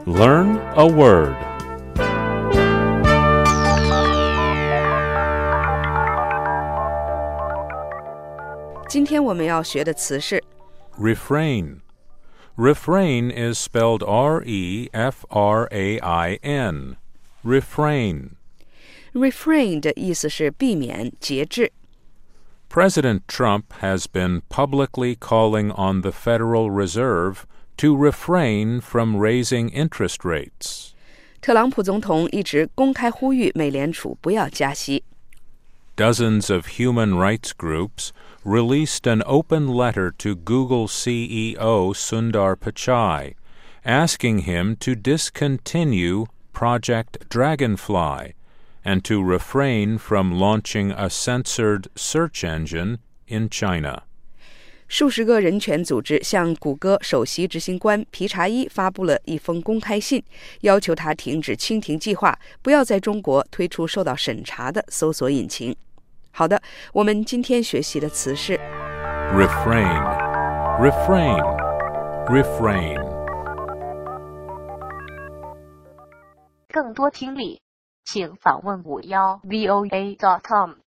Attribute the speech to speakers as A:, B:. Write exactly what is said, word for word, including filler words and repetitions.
A: Learn a word.
B: Refrain. 今天我们要学的词是
A: Refrain. Refrain is spelled R E F R A I N. Refrain.
B: Refrain 的意思是避免、节制。
A: President Trump has been publicly calling on the Federal Reserve to refrain from raising interest rates.
B: 特朗普总统一直公开呼吁美联储不要加息。
A: Dozens of human rights groups released an open letter to Google C E O Sundar Pichai, asking him to discontinue Project Dragonfly and to refrain from launching a censored search engine in China.
B: 数十个人权组织向谷歌首席执行官皮查伊发布了一封公开信，要求他停止蜻蜓计划，不要在中国推出受到审查的搜索引擎。好的，我们今天学习的词是
A: Refrain, refrain, refrain.
C: 更多听力，请访问五幺 V O A dot com。